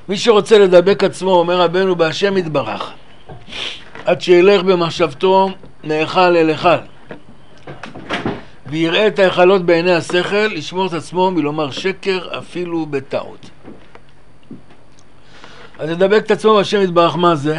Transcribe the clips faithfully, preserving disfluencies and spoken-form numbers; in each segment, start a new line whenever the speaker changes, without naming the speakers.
מי שרוצה לדבק עצמו, אומר רבנו, בהשם יתברך, עד שילך במחשבתו מהיכל אל היכל, ויראה את ההיכלות בעיני השכל, ישמור את עצמו מלומר שקר אפילו בטעות. אז לדבק את עצמו בהשם יתברך, מה זה?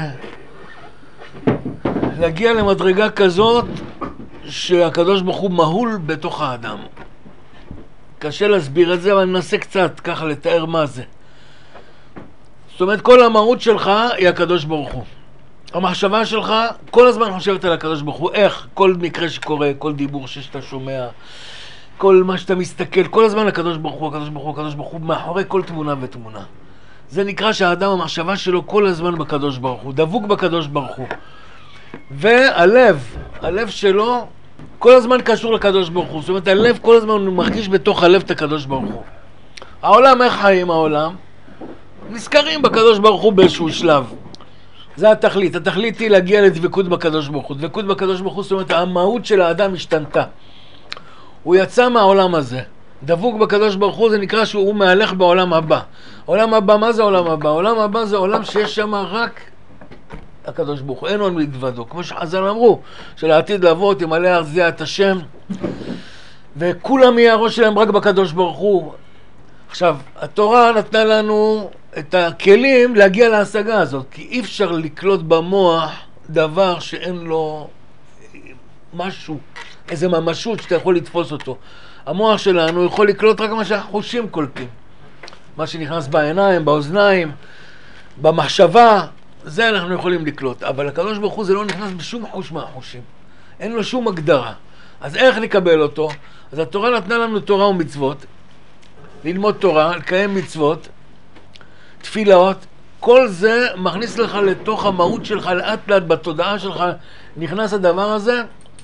להגיע למדרגה כזאת שהקדוש ברוך הוא מהול בתוך האדם. קשה להסביר את זה, אבל ננסה קצת ככה לתאר מה זה. זאת אומרת, כל המהות שלך היא הקדוש ברוך הוא. המחשבה שלך כל הזמן חושבת על הקדוש ברוך הוא. איך? כל מקרה שקורה, כל דיבור שאתה שומע, כל מה שאתה מסתכל, כל הזמן הקדוש ברוך הוא, הקדוש ברוך הוא, הקדוש ברוך הוא, מאחורי כל תמונה ותמונה. זה נקרא שהאדם, המחשבה שלו כל הזמן בקדוש ברוך הוא, דבוק בקדוש ברוך הוא. והלב, הלב שלו כל הזמן קשור לקדוש ברוך הוא. זאת אומרת, הלב כל הזמן הוא מרגיש בתוך הלב את הקדוש ברוך הוא. העולם, איך חיים העולם? נזכרים בקדוש ברוך הוא באיזשהו שלב. זה התכלית. התכלית היא להגיע לדבקות בקדוש ברוך הוא. דבקות בקדוש ברוך הוא, זאת אומרת, המהות של האדם השתנתה. הוא יצא מהעולם הזה. דבוק בקדוש ברוך הוא, זה נקרא שהוא מהלך בעולם הבא. עולם הבא, מה זה עולם הבא? עולם הבא זה עולם שיש שם רק הקדוש ברוך הוא, אין עוד מלבדו. כמו שחז"ל אמרו, שלעתיד לבוא תמלא הארץ את השם, וכולם יהיה הראש שלהם רק בקדוש ברוך הוא. עכשיו, התורה נתנה לנו את הכלים להגיע להשגה הזאת, כי אי אפשר לקלוט במוח דבר שאין לו משהו, איזה ממשות שאתה יכול לתפוס אותו. המוח שלנו יכול לקלוט רק מה שהחושים קולטים. מה שנכנס בעיניים, באוזניים, במחשבה, זה אנחנו יכולים לקלוט. אבל הקדוש ברוך הוא זה לא נכנס בשום חוש מהחושים. אין לו שום הגדרה. אז איך נקבל אותו? אז התורה נתנה לנו תורה ומצוות, ללמוד תורה, לקיים מצוות, תפילות, כל זה מכניס לך לתוך המהות שלך, לאט לאט בתודעה שלך נכנס הדבר הזה,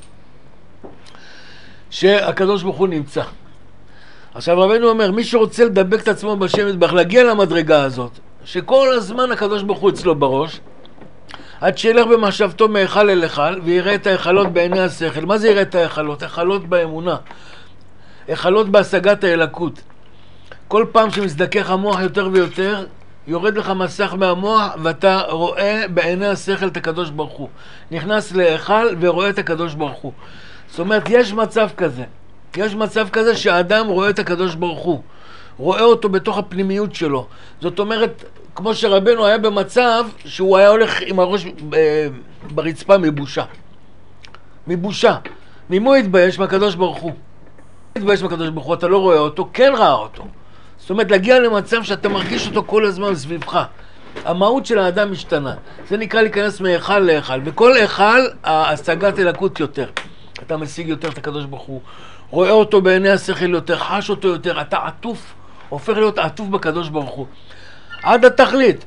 שהקדוש ברוך הוא נמצא. עכשיו רבנו אומר, מי שרוצה לדבק את עצמו בשם יתברך, להגיע למדרגה הזאת, שכל הזמן הקדוש ברוך הוא אצלו בראש, עד שילך במחשבתו מהיכל אל היכל, ויראה את ההיכלות בעיני השכל. מה זה יראה את ההיכלות? היכלות באמונה, היכלות בהשגת האלוקות. כל פעם שמזדכך המוח יותר ויותר, יורד לך מסך מהמוח, ואתה רואה בעיני השכל את הקדוש ברוך הוא. נכנס להיכל ורואה את הקדוש ברוך הוא. זאת אומרת, יש מצב כזה. יש מצב כזה שהאדם רואה את הקדוש ברוך הוא. רואה אותו בתוך הפנימיות שלו. זאת אומרת, כמו שרבנו היה במצב שהוא היה הולך עם הראש ברצפה מבושה. מבושה. ממו הוא התבייש? מהקדוש ברוך הוא. התבייש מהקדוש ברוך הוא, אתה לא רואה אותו, כן ראה אותו. זאת אומרת, להגיע למצב שאתה מרגיש אותו כל הזמן סביבך. המהות של האדם משתנה. זה נקרא להיכנס מהיכל להיכל. וכל היכל, ההשגת אלוקות יותר. אתה משיג יותר את הקדוש ברוך הוא. רואה אותו בעיני השכל יותר, חש אותו יותר. אתה עטוף, הופך להיות עטוף בקדוש ברוך הוא. עד התכלית.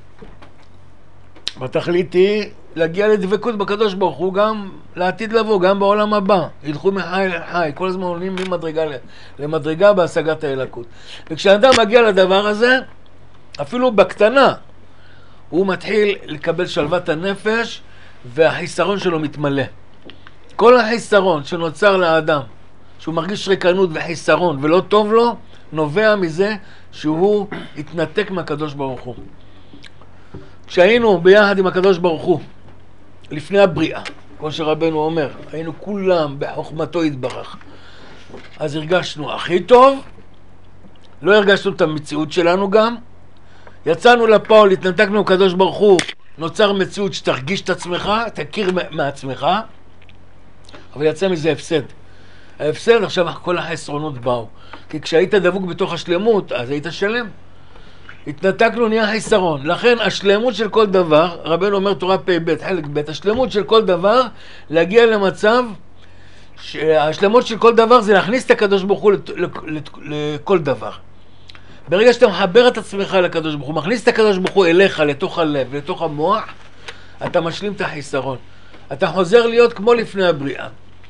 בתכלית היא להגיע לדבקות בקדוש ברוך הוא, גם לעתיד לבוא, גם בעולם הבא. ילכו מחי לחי, כל הזמן עולים ממדרגה למדרגה בהשגת האלוקות. וכשאדם מגיע לדבר הזה, אפילו בקטנה, הוא מתחיל לקבל שלוות הנפש, והחיסרון שלו מתמלא. כל החיסרון שנוצר לאדם, שהוא מרגיש ריקנות וחיסרון ולא טוב לו, נובע מזה שהוא התנתק מהקדוש ברוך הוא. כשהיינו ביחד עם הקדוש ברוך הוא, לפני הבריאה, כמו שרבנו אומר, היינו כולם בחוכמתו יתברך, אז הרגשנו הכי טוב, לא הרגשנו את המציאות שלנו גם, יצאנו לפועל, התנתקנו הקדוש ברוך הוא, נוצר מציאות שתרגיש את עצמך, תכיר מעצמך, אבל יצא מזה הפסד. ההפסד, עכשיו כל החסרונות באו. כי כשהיית דבוק בתוך השלמות, אז היית שלם. התנתקנו, נהיה חיסרון. לכן השלמות של כל דבר, רבנו אומר תורה פי ב' חלק ב', השלמות של כל דבר, להגיע למצב, השלמות של כל דבר זה להכניס את הקדוש ברוך הוא לכל דבר. ברגע שאתה מחבר את עצמך לקדוש ברוך הוא, מכניס את הקדוש ברוך הוא אליך, לתוך הלב, לתוך המוח, אתה משלים את החיסרון. אתה חוזר להיות כמו לפני הבריאה.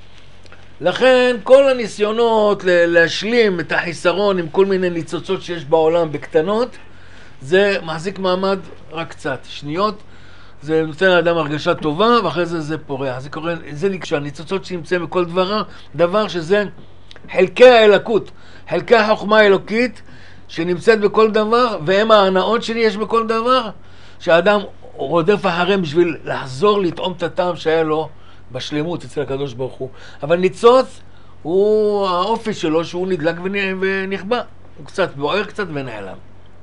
לכן כל הניסיונות להשלים את החיסרון עם כל מיני ניצוצות שיש בעולם בקטנות, זה מחזיק מעמד רק קצת. שניות, זה נותן לאדם הרגשה טובה, ואחרי זה זה פורח. זה קורא, זה נקשה, ניצוצות שנמצאים בכל דבר, דבר שזה חלקי האלוקות, חלקי החוכמה האלוקית, שנמצאת בכל דבר, והם ההנאות שיש בכל דבר, שהאדם רודף אחריהם בשביל לחזור לטעום את הטעם שהיה לו בשלמות אצל הקדוש ברוך הוא. אבל ניצוץ הוא האופי שלו שהוא נדלק ונכבה, הוא קצת בוער קצת ונעלם.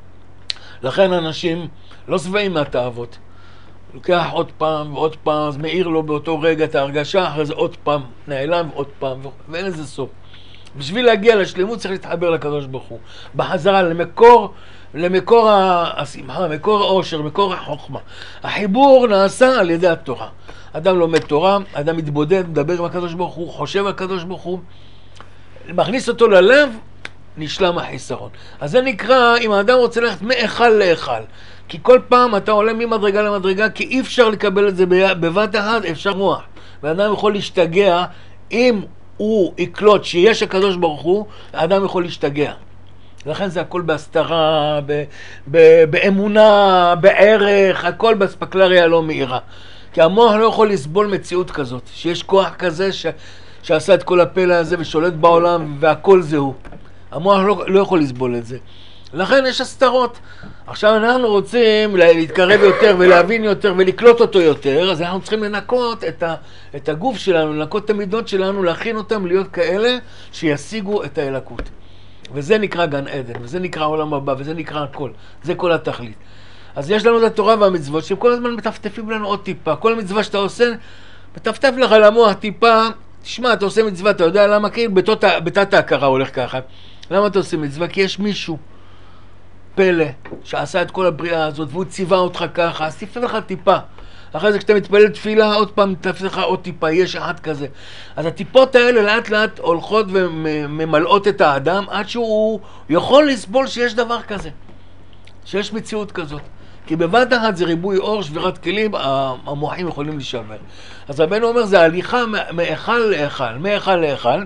לכן אנשים לא שבעים מהתאוות. לוקח עוד פעם ועוד פעם, אז מאיר לו באותו רגע את ההרגשה, אחרי זה עוד פעם נעלם ועוד פעם, ואין לזה סוף. בשביל להגיע לשלמות צריך להתחבר לקדוש ברוך הוא. בחזרה למקור, למקור השמחה, מקור האושר, מקור החוכמה. החיבור נעשה על ידי התורה. אדם לומד תורה, אדם מתבודד, מדבר עם הקדוש ברוך הוא, חושב על הקדוש ברוך הוא, מכניס אותו ללב, נשלם החיסרון. אז זה נקרא, אם האדם רוצה ללכת מאכל לאכל, כי כל פעם אתה עולה ממדרגה למדרגה, כי אי אפשר לקבל את זה בבת אחת, אפשר מוח. ואדם יכול להשתגע, אם הוא יקלוט שיש הקדוש ברוך הוא, האדם יכול להשתגע. לכן זה הכל בהסתרה, ב- ב- באמונה, בערך, הכל בספקלריה לא מהירה. כי המוח לא יכול לסבול מציאות כזאת, שיש כוח כזה ש- שעשה את כל הפלא הזה ושולט בעולם והכל זהו. המוח לא, לא יכול לסבול את זה. לכן יש הסתרות. עכשיו אנחנו רוצים להתקרב יותר ולהבין יותר ולקלוט אותו יותר, אז אנחנו צריכים לנקות את, ה, את הגוף שלנו, לנקות את המידות שלנו, להכין אותם להיות כאלה שישיגו את האלקות. וזה נקרא גן עדן, וזה נקרא עולם הבא, וזה נקרא הכל. זה כל התכלית. אז יש לנו את התורה והמצוות שהם כל הזמן מטפטפים לנו עוד טיפה. כל מצווה שאתה עושה, מטפטף לך למוח טיפה. תשמע, אתה עושה מצווה, אתה יודע למה? כי בתת ההכרה הולך ככה. למה אתה עושה מצווה? כי יש מישהו פלא שעשה את כל הבריאה הזאת והוא ציווה אותך ככה, אז תפתח לך טיפה. אחרי זה כשאתה מתפלל תפילה, עוד פעם תפתח לך עוד טיפה, יש אחד כזה. אז הטיפות האלה לאט לאט הולכות וממלאות את האדם עד שהוא יכול לסבול שיש דבר כזה, שיש מציאות כזאת. כי בבת אחת זה ריבוי אור, שבירת כלים, המוחים יכולים להישבר. אז רבנו אומר, זה הליכה מאכל לאכל, מאכל לאכל.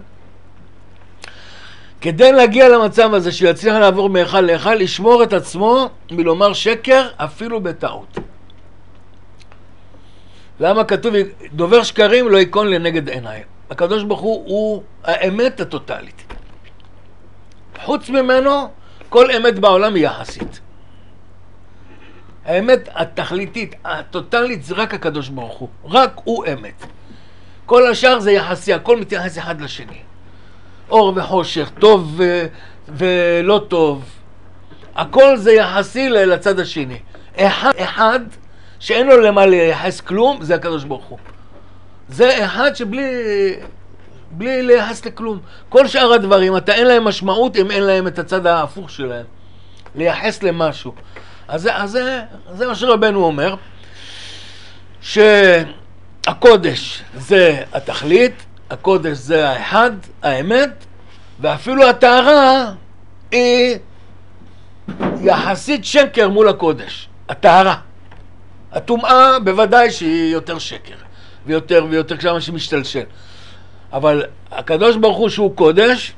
כדי להגיע למצב הזה שיצליח לעבור מאכל לאכל, לשמור את עצמו מלומר שקר אפילו בטעות. למה כתוב, דובר שקרים לא יקון לנגד עיניי. הקדוש ברוך הוא הוא האמת הטוטלית. חוץ ממנו, כל אמת בעולם היא יחסית. האמת התכליתית, הטוטלית, זה רק הקדוש ברוך הוא. רק הוא אמת. כל השאר זה יחסי, הכל מתייחס אחד לשני. אור וחושך, טוב ו... ולא טוב. הכל זה יחסי לצד השני. אחד, אחד שאין לו למה לייחס כלום, זה הקדוש ברוך הוא. זה אחד שבלי בלי לייחס לכלום. כל שאר הדברים, אתה אין להם משמעות אם אין להם את הצד ההפוך שלהם. לייחס למשהו. אז זה, אז זה, זה מה שרבנו אומר, שהקודש זה התכלית, הקודש זה האחד, האמת, ואפילו הטהרה היא יחסית שקר מול הקודש. הטהרה. הטומאה בוודאי שהיא יותר שקר, ויותר ויותר כשמה שמשתלשל. אבל הקדוש ברוך הוא שהוא קודש,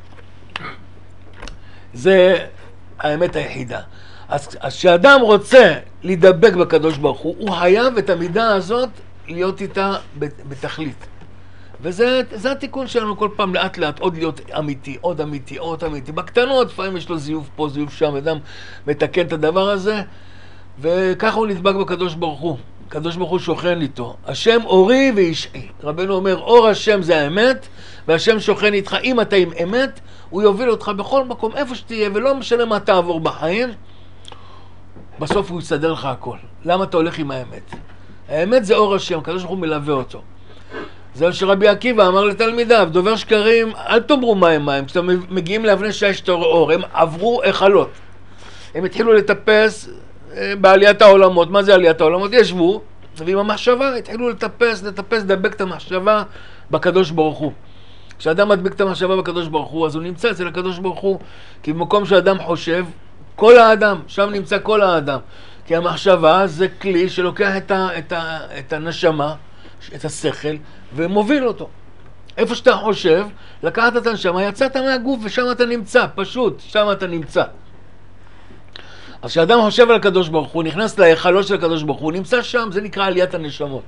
זה האמת היחידה. אז כשאדם רוצה להידבק בקדוש ברוך הוא, הוא חייב את המידה הזאת להיות איתה בתכלית. וזה זה התיקון שלנו כל פעם לאט לאט, עוד להיות אמיתי, עוד אמיתי, עוד אמיתי. בקטנות, לפעמים יש לו זיוף פה, זיוף שם, אדם מתקן את הדבר הזה, וככה הוא נדבק בקדוש ברוך הוא. הקדוש ברוך הוא שוכן איתו. השם אורי וישעי. רבנו אומר, אור השם זה האמת, והשם שוכן איתך. אם אתה עם אמת, הוא יוביל אותך בכל מקום, איפה שתהיה, ולא משנה מה תעבור בחיים, בסוף הוא יסדר לך הכל. למה אתה הולך עם האמת? האמת זה אור השם, הקדוש ברוך הוא מלווה אותו. זה מה שרבי עקיבא אמר לתלמידיו, דובר שקרים, אל תאמרו מה הם מים, כשאתם מגיעים לאבני שיש אור, הם עברו החלות. הם התחילו לטפס בעליית העולמות. מה זה עליית העולמות? ישבו, ועם המחשבה התחילו לטפס, לטפס, לדבק את המחשבה בקדוש ברוך הוא. כשאדם מדבק את המחשבה בקדוש ברוך הוא, אז הוא נמצא אצל הקדוש ברוך הוא, כי במקום שאדם חושב, כל האדם, שם נמצא כל האדם. כי המחשבה זה כלי שלוקח את, ה, את, ה, את הנשמה, את השכל, ומוביל אותו. איפה שאתה חושב, לקחת את הנשמה, יצאת מהגוף ושם אתה נמצא, פשוט, שם אתה נמצא. אז כשאדם חושב על הקדוש ברוך הוא, נכנס להיכלו של הקדוש ברוך הוא, נמצא שם, זה נקרא עליית הנשמות.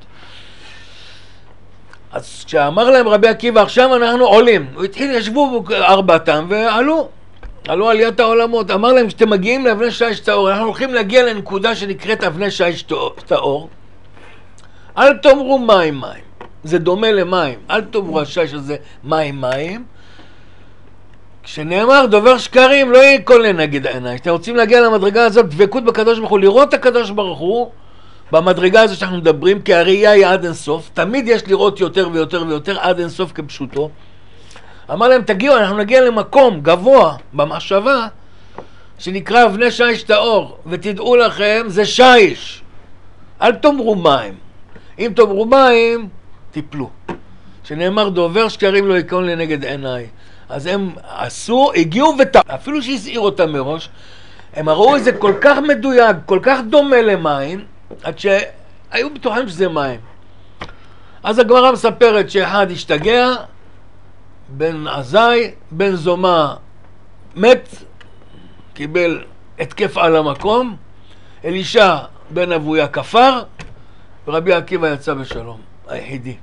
אז כשאמר להם רבי עקיבא, עכשיו אנחנו עולים, הוא התחיל, ישבו ארבעתם ועלו. עלו עליית העולמות, אמר להם שאתם מגיעים לאבני שיש טהור, אנחנו הולכים להגיע לנקודה שנקראת אבני שיש טהור, אל תאמרו מים מים, זה דומה למים, אל תאמרו השיש הזה מים מים, כשנאמר דובר שקרים לא ייכון לנגד עיניי. אתם רוצים להגיע למדרגה הזאת, דבקות בקדוש ברוך הוא, לראות את הקדוש ברוך הוא במדרגה הזאת שאנחנו מדברים, כי הראייה היא עד אינסוף, תמיד יש לראות יותר ויותר ויותר עד אינסוף כפשוטו. אמר להם תגיעו, אנחנו נגיע למקום גבוה במחשבה שנקרא אבני שיש טהור, ותדעו לכם זה שיש, אל תאמרו מים, אם תאמרו מים תיפלו, שנאמר דובר שקרים לא ייכון לנגד עיניי. אז הם עשו, הגיעו וטעו, אפילו שהסעיר אותם מראש, הם ראו את זה כל כך מדויק, כל כך דומה למים, עד שהיו בטוחים שזה מים. אז הגמרא מספרת שאחד השתגע, בן עזאי, בן זומא מת, קיבל התקף על המקום, אלישע בן אבויה כפר, ורבי עקיבא יצא בשלום, היחידי.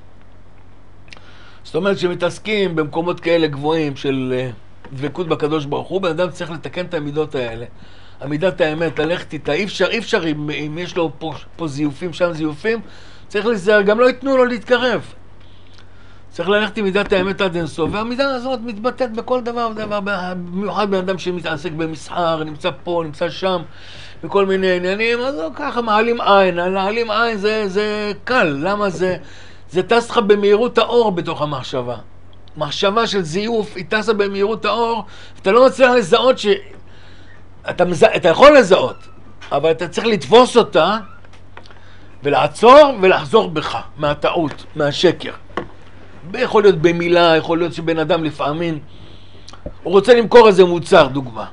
זאת אומרת שמתעסקים במקומות כאלה גבוהים של דבקות בקדוש ברוך הוא, בן אדם צריך לתקן את המידות האלה. עמידת האמת, ללכת איתה, אי אפשר, אי אפשר אם, אם יש לו פה, פה זיופים, שם זיופים, צריך להיזהר, גם לא ייתנו לו להתקרב. צריך ללכת עם מידת האמת עד אינסוף, והמידה הזאת מתבטאת בכל דבר ודבר, במיוחד בן אדם שמתעסק במסחר, נמצא פה, נמצא שם, בכל מיני עניינים, אז ככה מעלים עין, מעלים עין זה, זה קל, למה זה? זה טס לך במהירות האור בתוך המחשבה. מחשבה של זיוף, היא טסה במהירות האור, אתה לא מצליח לזהות ש... אתה, מז... אתה יכול לזהות, אבל אתה צריך לתפוס אותה, ולעצור ולחזור בך, מהטעות, מהשקר. יכול להיות במילה, יכול להיות שבן אדם לפעמים, הוא רוצה למכור איזה מוצר, דוגמה.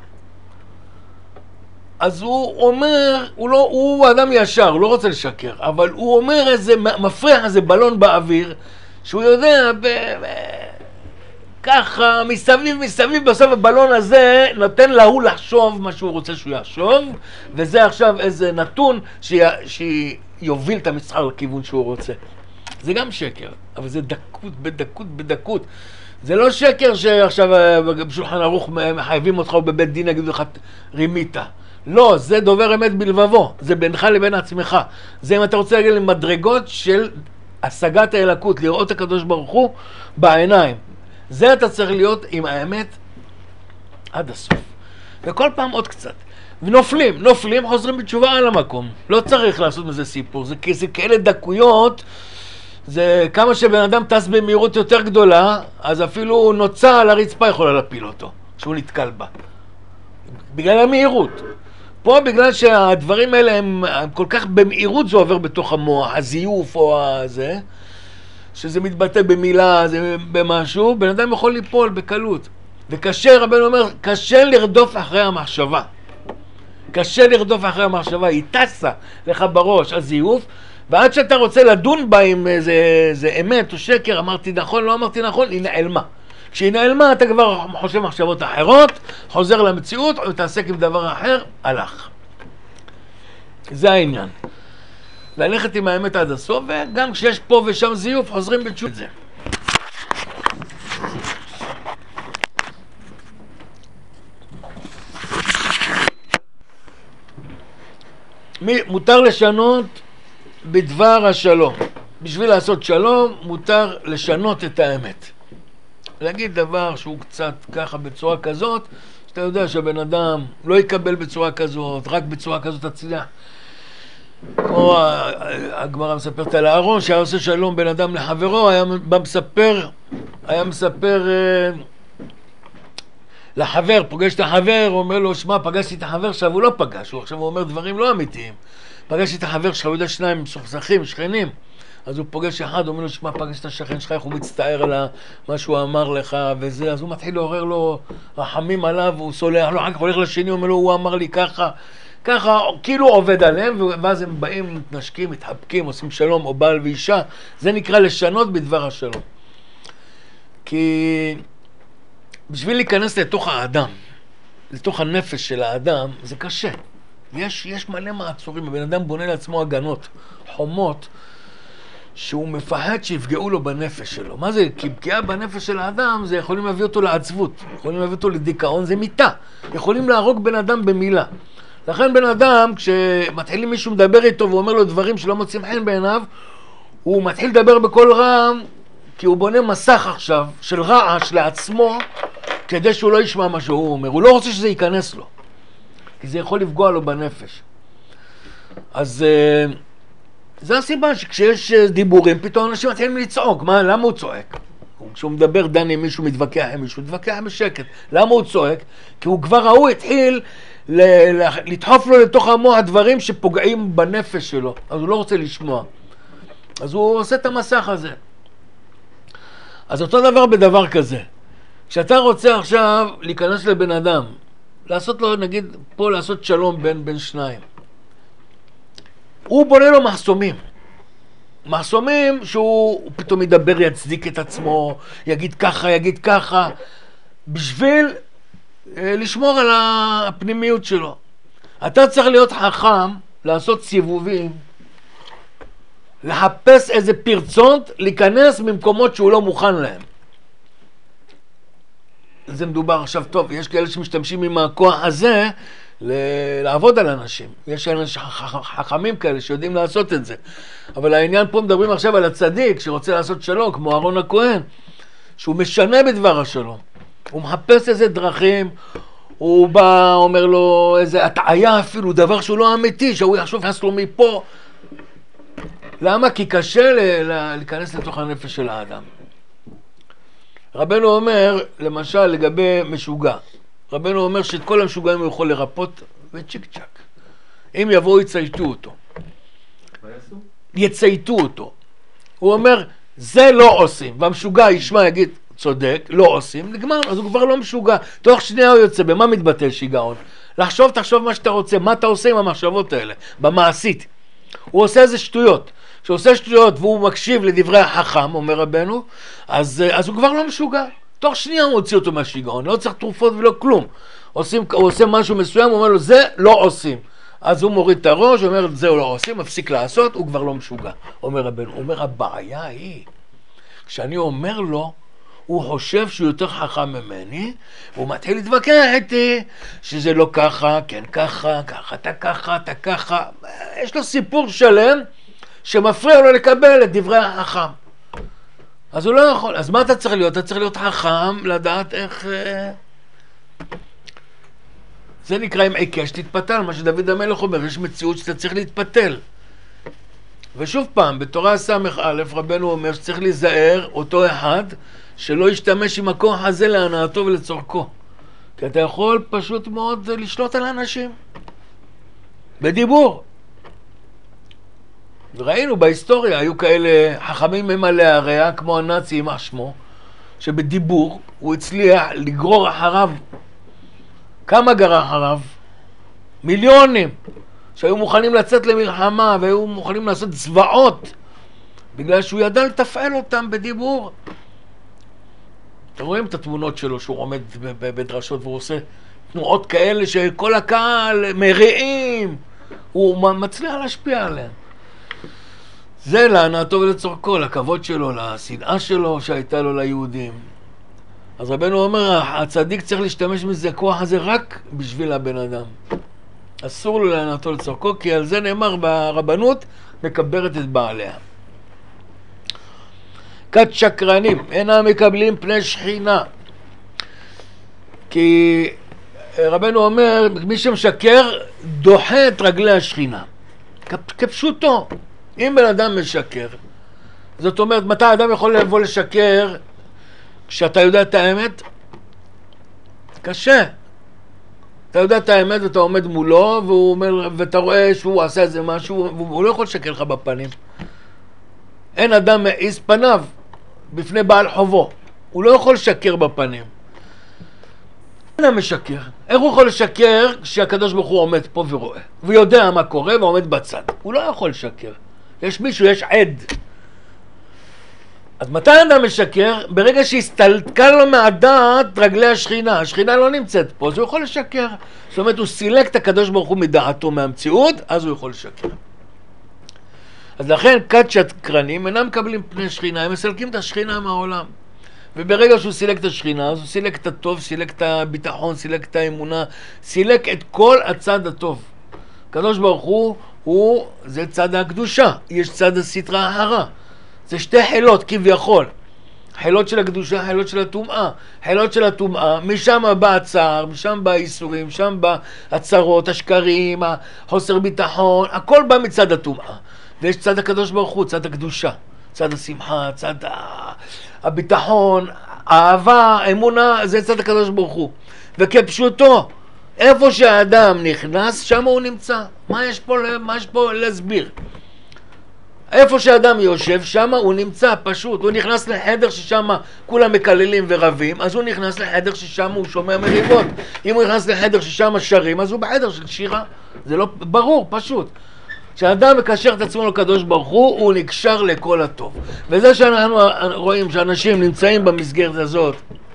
אז הוא אומר, הוא, לא, הוא אדם ישר, הוא לא רוצה לשקר, אבל הוא אומר איזה, מפריח איזה בלון באוויר, שהוא יודע, ב, ב, ככה, מסביב, מסביב, בסוף הבלון הזה נותן להוא לחשוב מה שהוא רוצה שהוא יחשוב, וזה עכשיו איזה נתון שי, שיוביל את המסחר לכיוון שהוא רוצה. זה גם שקר, אבל זה דקות, בדקות, בדקות. זה לא שקר שעכשיו בשולחן ערוך מחייבים אותך או בבית דין יגידו לך רימית. לא, זה דובר אמת בלבבו, זה בינך לבין עצמך. זה אם אתה רוצה להגיע למדרגות של השגת האלוקות, לראות את הקדוש ברוך הוא בעיניים. זה אתה צריך להיות עם האמת עד הסוף. וכל פעם עוד קצת. ונופלים, נופלים, חוזרים בתשובה על המקום. לא צריך לעשות מזה סיפור, זה, זה כאלה דקויות, זה כמה שבן אדם טס במהירות יותר גדולה, אז אפילו נוצה על הרצפה יכולה להפיל אותו, שהוא נתקל בה. בגלל המהירות. פה בגלל שהדברים האלה הם, הם כל כך במהירות זה עובר בתוך המוח, הזיוף או הזה, שזה מתבטא במילה, זה במשהו, בן אדם יכול ליפול בקלות. וקשה, רבנו אומר, קשה לרדוף אחרי המחשבה. קשה לרדוף אחרי המחשבה, היא טסה לך בראש, הזיוף, ועד שאתה רוצה לדון בה אם זה, זה אמת או שקר, אמרתי נכון, לא אמרתי נכון, היא נעלמה. כשהיא נעלמה אתה כבר חושב מחשבות אחרות, חוזר למציאות, או מתעסק עם דבר אחר, הלך. זה העניין. ללכת עם האמת עד הסוף, וגם כשיש פה ושם זיוף, חוזרים בתשובה את זה. מותר לשנות בדבר השלום. בשביל לעשות שלום, מותר לשנות את האמת. להגיד דבר שהוא קצת ככה בצורה כזאת, שאתה יודע שהבן אדם לא יקבל בצורה כזאת, רק בצורה כזאת תצליח. כמו הגמרא מספרת על הארון, שהיה עושה שלום בין אדם לחברו, היה מספר, היה מספר אה, לחבר, פוגש את החבר, הוא אומר לו, שמע, פגשתי את החבר, עכשיו הוא לא פגש, הוא עכשיו הוא אומר דברים לא אמיתיים. פגשתי את החבר שלך, הוא יודע שניים מסוכסכים, שכנים. אז הוא פוגש אחד, הוא אומר לו, שמע, פגש את השכן שלך, איך הוא מצטער על מה שהוא אמר לך וזה, אז הוא מתחיל לעורר לו רחמים עליו, הוא סולח לו, אחר כך הולך לשני, הוא אומר לו, הוא אמר לי ככה, ככה, כאילו עובד עליהם, ואז הם באים, מתנשקים, מתחבקים, עושים שלום, או בעל ואישה, זה נקרא לשנות בדבר השלום. כי בשביל להיכנס לתוך האדם, לתוך הנפש של האדם, זה קשה. יש, יש מלא מעצורים, הבן אדם בונה לעצמו הגנות, חומות, שהוא מפחד שיפגעו לו בנפש שלו. מה זה? כי פגיעה בנפש של האדם זה יכולים להביא אותו לעצבות, יכולים להביא אותו לדיכאון, זה מיטה. יכולים להרוג בן אדם במילה. לכן בן אדם, כשמתחילים מישהו מדבר איתו ואומר לו דברים שלא מוצאים חן בעיניו, הוא מתחיל לדבר בקול רם, כי הוא בונה מסך עכשיו של רעש לעצמו, כדי שהוא לא ישמע מה שהוא אומר. הוא לא רוצה שזה ייכנס לו, כי זה יכול לפגוע לו בנפש. אז זה הסיבה שכשיש דיבורים, פתאום אנשים מתחילים לצעוק. מה, למה הוא צועק? כשהוא מדבר דן עם מישהו, מתווכח עם מישהו, מתווכח בשקט. למה הוא צועק? כי הוא כבר ההוא התחיל לדחוף לו לתוך המוח הדברים שפוגעים בנפש שלו, אז הוא לא רוצה לשמוע. אז הוא עושה את המסך הזה. אז אותו דבר בדבר כזה. כשאתה רוצה עכשיו להיכנס לבן אדם, לעשות לו, נגיד, פה לעשות שלום בין, בין שניים. הוא בונה לו מחסומים. מחסומים שהוא פתאום ידבר, יצדיק את עצמו, יגיד ככה, יגיד ככה, בשביל אה, לשמור על הפנימיות שלו. אתה צריך להיות חכם, לעשות סיבובים, לחפש איזה פרצות, להיכנס ממקומות שהוא לא מוכן להם. זה מדובר עכשיו טוב, יש כאלה שמשתמשים עם הכוח הזה לעבוד על אנשים. יש אנשים חכמים כאלה שיודעים לעשות את זה. אבל העניין פה מדברים עכשיו על הצדיק שרוצה לעשות שלום, כמו אהרון הכהן, שהוא משנה בדבר השלום. הוא מחפש איזה דרכים, הוא בא, אומר לו איזה הטעיה אפילו, דבר שהוא לא אמיתי, שהוא יחשוב יחס לו מפה. למה? כי קשה להיכנס לתוך הנפש של האדם. רבנו אומר, למשל, לגבי משוגע. רבנו אומר שאת כל המשוגעים הוא יכול לרפות וצ'יק צ'ק. אם יבואו יצייתו אותו. יצייתו אותו. הוא אומר, זה לא עושים. והמשוגע ישמע, יגיד, צודק, לא עושים, נגמר, אז הוא כבר לא משוגע. תוך שנייה הוא יוצא, במה מתבטל שיגעון? לחשוב, תחשוב מה שאתה רוצה, מה אתה עושה עם המחשבות האלה, במעשית. הוא עושה איזה שטויות. כשהוא עושה שטויות והוא מקשיב לדברי החכם, אומר רבנו, אז, אז הוא כבר לא משוגע. תוך שנייה הוא הוציא אותו מהשיגעון, לא צריך תרופות ולא כלום. עושים, הוא עושה משהו מסוים, הוא אומר לו, זה לא עושים. אז הוא מוריד את הראש, הוא אומר, זה לא עושים, מפסיק לעשות, הוא כבר לא משוגע. אומר רבנו, הוא אומר, הבעיה היא, כשאני אומר לו, הוא חושב שהוא יותר חכם ממני, והוא מתחיל להתווכח איתי, שזה לא ככה, כן ככה, ככה, אתה ככה, אתה ככה. יש לו סיפור שלם, שמפריע לו לקבל את דברי החכם. אז הוא לא יכול. אז מה אתה צריך להיות? אתה צריך להיות חכם, לדעת איך... זה נקרא אם עיקש תתפתל, מה שדוד המלך אומר, יש מציאות שאתה צריך להתפתל. ושוב פעם, בתורה סמך א', רבנו אומר שצריך להיזהר אותו אחד, שלא ישתמש עם הכוח הזה להנאתו ולצורכו. כי אתה יכול פשוט מאוד לשלוט על אנשים. בדיבור. וראינו בהיסטוריה, היו כאלה חכמים ממלא הרע, כמו הנאצי עם שמו, שבדיבור הוא הצליח לגרור אחריו. כמה גרר אחריו? מיליונים, שהיו מוכנים לצאת למלחמה, והיו מוכנים לעשות צבאות, בגלל שהוא ידע לתפעל אותם בדיבור. אתם רואים את התמונות שלו, שהוא עומד בדרשות והוא עושה תנועות כאלה שכל הקהל מריעים, הוא מצליח להשפיע עליהם. זה להנאתו ולצורכו, לכבוד שלו, לשנאה שלו שהייתה לו ליהודים. אז רבנו אומר, הצדיק צריך להשתמש מזה, הכוח הזה רק בשביל הבן אדם. אסור לו להנאתו ולצורכו, כי על זה נאמר ברבנות, מקברת את בעליה. כת שקרנים, אינם מקבלים פני שכינה. כי רבנו אומר, מי שמשקר דוחה את רגלי השכינה. כפשוטו. אם בן אדם משקר, זאת אומרת, מתי האדם יכול לבוא לשקר כשאתה יודע את האמת? קשה. אתה יודע את האמת ואתה עומד מולו, והוא אומר, ואתה רואה שהוא עשה איזה משהו, והוא לא יכול לשקר לך בפנים. אין אדם מעיס פניו בפני בעל חובו. הוא לא יכול לשקר בפנים. אין אדם משקר. איך הוא יכול לשקר כשהקדוש ברוך הוא עומד פה ורואה? ויודע מה קורה ועומד בצד. הוא לא יכול לשקר. יש מישהו, יש עד. אז מתי אדם משקר? ברגע שהסתלקה לו מהדעת רגלי השכינה. השכינה לא נמצאת פה, אז הוא יכול לשקר. זאת אומרת, הוא סילק את הקדוש ברוך הוא מדעתו מהמציאות, אז הוא יכול לשקר. אז לכן כת שקרנים אינם מקבלים פני שכינה, הם מסלקים את השכינה מהעולם. וברגע שהוא סילק את השכינה, אז הוא סילק את הטוב, סילק את הביטחון, סילק את האמונה, סילק את כל הצד הטוב. הקדוש ברוך הוא, הוא, זה צד הקדושה, יש צד הסטרה ההרה. זה שתי חילות כביכול. חילות של הקדושה, חילות של הטומאה. חילות של הטומאה, משם בא הצער, משם בא האיסורים, משם בא הצרות, השקרים, החוסר ביטחון, הכל בא מצד הטומאה. ויש צד הקדוש ברוך הוא, צד הקדושה, צד השמחה, צד הביטחון, האהבה, האמונה, זה צד הקדוש ברוך הוא. וכפשוטו, איפה שהאדם נכנס, שם הוא נמצא. מה יש פה, מה יש פה להסביר? איפה שהאדם יושב, שם הוא נמצא פשוט. הוא נכנס לחדר ששם כולם מקללים ורבים, אז הוא נכנס לחדר ששם הוא שומע מריבות. אם הוא נכנס לחדר ששם שרים, אז הוא בחדר של שירה. זה לא ברור, פשוט. כשאדם מקשר את עצמו לקדוש ברוך הוא, הוא נקשר לכל הטוב. וזה שאנחנו רואים שאנשים נמצאים במסגרת הזאת,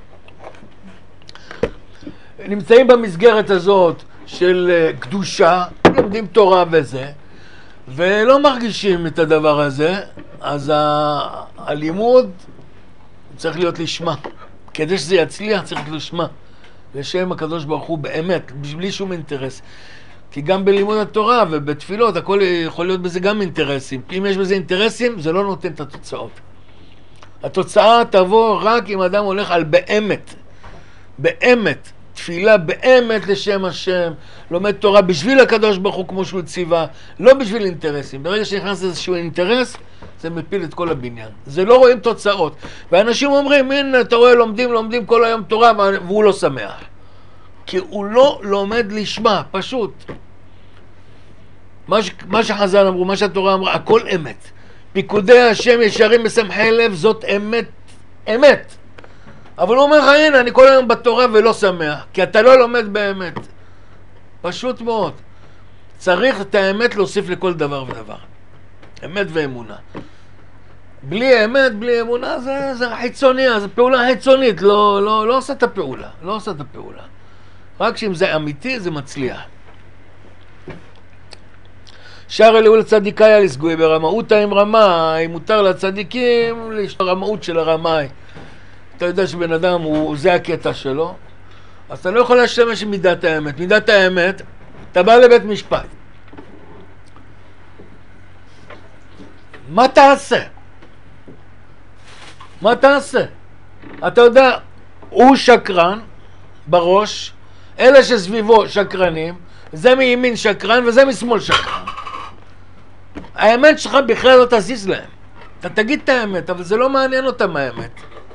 נמצאים במסגרת הזאת של קדושה, לומדים תורה וזה, ולא מרגישים את הדבר הזה, אז ה- הלימוד צריך להיות לשמה. כדי שזה יצליח צריך לשמה. לשם הקדוש ברוך הוא באמת, בלי שום אינטרס. כי גם בלימוד התורה ובתפילות, הכל יכול להיות בזה גם אינטרסים. אם יש בזה אינטרסים, זה לא נותן את התוצאות. התוצאה תבוא רק אם אדם הולך על באמת. באמת. תפילה באמת לשם השם, לומד תורה בשביל הקדוש ברוך הוא כמו שהוא ציווה, לא בשביל אינטרסים. ברגע שנכנס איזשהו אינטרס, זה מפיל את כל הבניין. זה לא רואים תוצאות. ואנשים אומרים, הנה, אתה רואה, לומדים, לומדים כל היום תורה, והוא לא שמח. כי הוא לא לומד לשמה, פשוט. מה, ש... מה שחז"ל אמרו, מה שהתורה אמרה, הכל אמת. פיקודי השם ישרים משמחי לב, זאת אמת, אמת. אבל הוא אומר לך, הנה, אני כל היום בתורה ולא שמח, כי אתה לא לומד באמת. פשוט מאוד. צריך את האמת להוסיף לכל דבר ודבר. אמת ואמונה. בלי אמת, בלי אמונה, זה, זה חיצוני, זה פעולה חיצונית, לא, לא, לא עושה את הפעולה, לא עושה את הפעולה. רק שאם זה אמיתי, זה מצליח. שער אלוהים לצדיקאי לסגוי ברמאות עם רמאי, מותר לצדיקים לרמאות של הרמאי. אתה יודע שבן אדם, הוא, זה הקטע שלו, אז אתה לא יכול להשתמש עם מידת האמת. מידת האמת, אתה בא לבית משפט. מה תעשה? מה תעשה? אתה יודע, הוא שקרן בראש, אלה שסביבו שקרנים, זה מימין שקרן וזה משמאל שקרן. האמת שלך בכלל לא תזיז להם. אתה תגיד את האמת, אבל זה לא מעניין אותם האמת.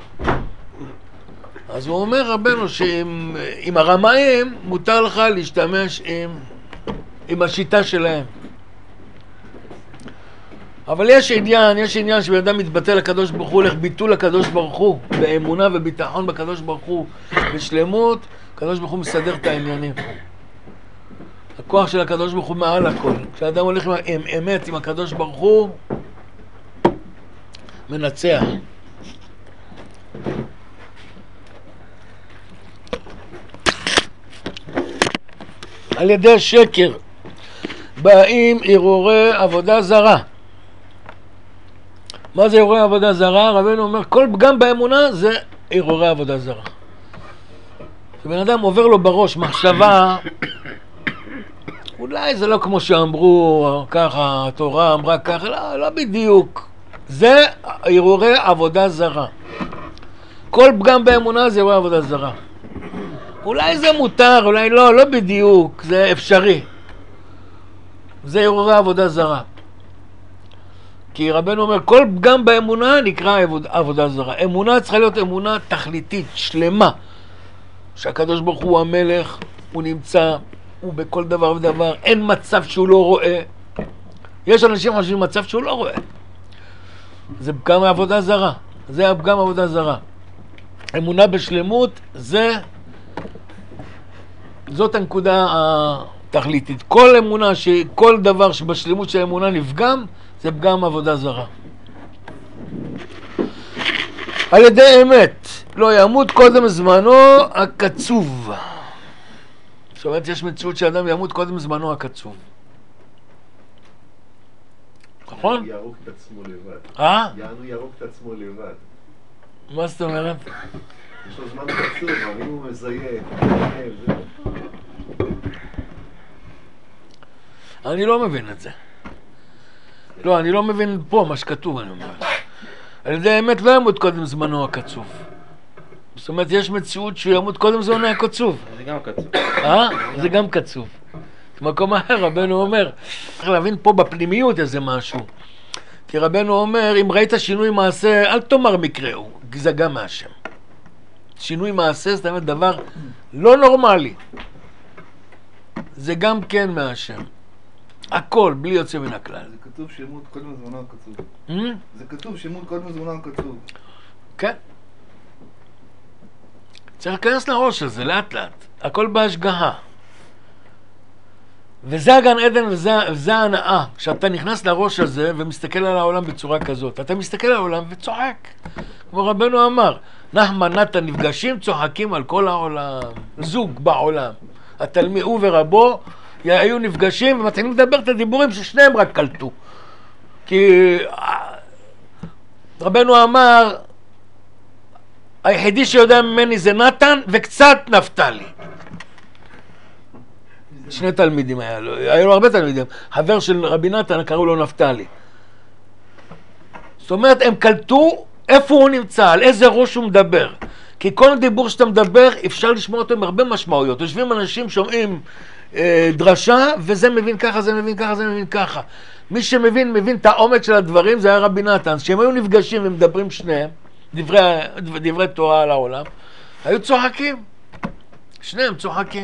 אז הוא אומר רבנו שעם עם הרמאים מותר לך להשתמש עם, עם השיטה שלהם. אבל יש עניין, יש עניין שבן אדם מתבטא לקדוש ברוך הוא, הולך ביטול לקדוש ברוך הוא, באמונה וביטחון בקדוש ברוך הוא, בשלמות, הקדוש ברוך הוא מסדר את העניינים. הכוח של הקדוש ברוך הוא מעל הכל. כשאדם הולך עם, עם אמת עם הקדוש ברוך הוא, מנצח. על ידי שקר באים ערעורי עבודה זרה. מה זה ערעורי עבודה זרה? רבנו אומר, כל פגם באמונה זה ערעורי עבודה זרה. כשבן אדם עובר לו בראש מחשבה, אולי זה לא כמו שאמרו ככה, התורה אמרה ככה, לא, לא בדיוק. זה ערעורי עבודה זרה. כל פגם באמונה זה ערעורי עבודה זרה. אולי זה מותר, אולי לא, לא בדיוק, זה אפשרי. זה ערעורי עבודה זרה. כי רבנו אומר, כל פגם באמונה נקרא עבודה זרה. אמונה צריכה להיות אמונה תכליתית, שלמה. שהקדוש ברוך הוא המלך, הוא נמצא, הוא בכל דבר ודבר, אין מצב שהוא לא רואה. יש אנשים חושבים מצב שהוא לא רואה. זה פגם עבודה זרה. זה פגם עבודה זרה. אמונה בשלמות זה... זאת הנקודה התכליתית. כל אמונה, כל דבר שבשלמות של האמונה נפגם, זה פגם עבודה זרה. על ידי אמת, לא ימות קודם זמנו הקצוב. זאת אומרת, יש מציאות שאדם ימות קודם זמנו הקצוב. נכון?
ירוק את עצמו לבד.
אה?
יענו ירוק את עצמו לבד.
מה זאת אומרת?
יש לו זמן קצור, אבל אם הוא מזיין, זה...
אני לא מבין את זה. לא, אני לא מבין פה מה שכתוב, אני אומר. על ידי האמת לא ימות קודם זמנו הקצוב. זאת אומרת, יש מציאות שהוא ימות קודם זמנו הקצוב.
זה גם קצוב.
אה? זה גם קצוב. במקום אחר רבנו אומר, צריך להבין פה בפנימיות איזה משהו. כי רבנו אומר, אם ראית שינוי מעשה, אל תאמר מקראו, כי זה גם מהשם. שינוי מעשה, זאת אומרת, דבר לא נורמלי. זה גם כן מהשם. הכל, בלי יוצא מן הכלל.
זה כתוב שימות קודם זמנו הקצוב.
Hmm?
זה כתוב שימות קודם זמנו הקצוב. כן.
צריך להיכנס לראש הזה, לאט לאט. הכל בהשגחה. וזה הגן עדן וזה, וזה ההנאה. כשאתה נכנס לראש הזה ומסתכל על העולם בצורה כזאת. אתה מסתכל על העולם וצוחק. כמו רבנו אמר, נחמן נתן נפגשים, צוחקים על כל העולם. זוג בעולם. התלמיד הוא ורבו היו נפגשים ומתחילים לדבר את הדיבורים ששניהם רק קלטו. כי רבנו אמר, היחידי שיודע ממני זה נתן וקצת נפתלי. שני תלמידים היה לו, היו לו הרבה תלמידים. חבר של רבי נתן קראו לו נפתלי. זאת אומרת, הם קלטו איפה הוא נמצא, על איזה ראש הוא מדבר. כי כל דיבור שאתה מדבר, אפשר לשמוע אותו עם הרבה משמעויות. יושבים אנשים, שומעים אה, דרשה, וזה מבין ככה, זה מבין ככה, זה מבין ככה. מי שמבין, מבין את העומק של הדברים, זה היה רבי נתן. שהם היו נפגשים ומדברים שניהם, דברי, דברי תורה על העולם, היו צוחקים. שניהם צוחקים.